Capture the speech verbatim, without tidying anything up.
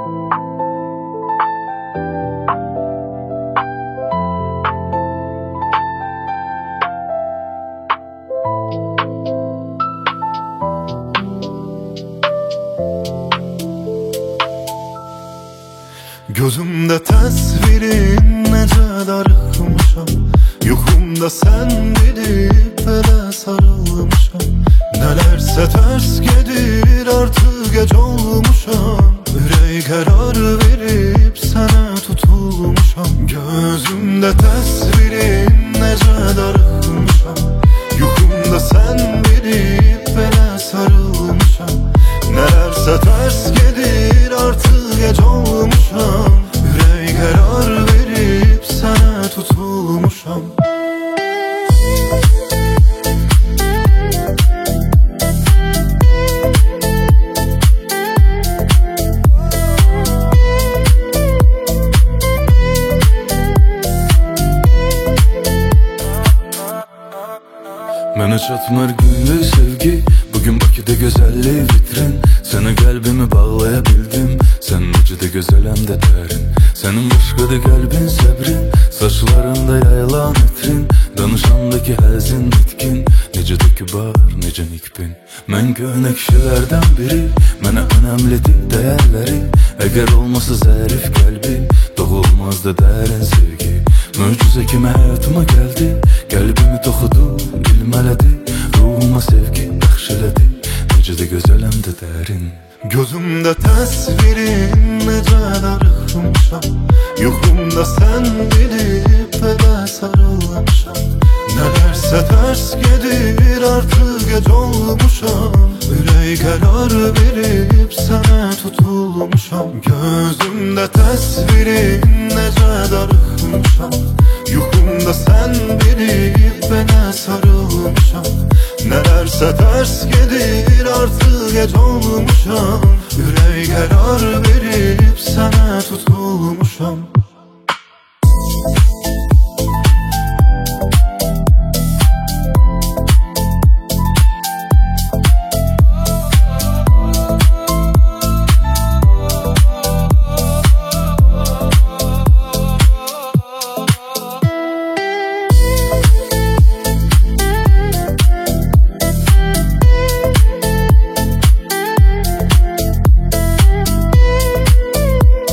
Gözümde təsvirin necə darıxmışam, yuxumda sən gedib belə sarılmışam. Nələrsə tərs gedir, artıq gec olmuşam. Ürək qərar verib sənə tutulmuşam. Gözümdə təsvirin necə darıxmışam, yuxumda sən gedib belə sarılmışam. Nələrsə tərs gedir, artıq gec olmuşam. Ürək qərar verib sənə tutulmuşam. Mənə çatmır günlük sevgi, bugün Bakıda gözəllik vitrin. Sənə qəlbimi bağlaya bildim, sən necə də gözəl həm də dərin. Sənin başqadır qəlbin səbrin, saçlarında yayılan etrin. Danışandakı həzin bitkin, necə də kibar, necə nikbin. Mən köhnə kişilərdən biri, mənə önəmlidir dəyərləri. Əgər olmasa zərif qəlbi, doğulmazdı dərin sevgi. Möcüzə kimi həyatıma gəldi, qəlbimi toxudu, bilməlidir. Ruhuma sevgi bəxş elədi, necə də gözəl həm də dərin. Gözümdə təsvirin necə darıxmışam, yuxumda sən gedib belə sarılmışam. Nələrsə tərs gedir, artıq gec olmuşam. Ürək qərar verib sənə tutulmuşam. Gözümdə təsvirin necə darıxmışam, yuxumda sən gedib belə sarılmışam. Nələrsə tərs gedir, artıq gec olmuşam. Ürək qərar verib sənə tutulmuşam.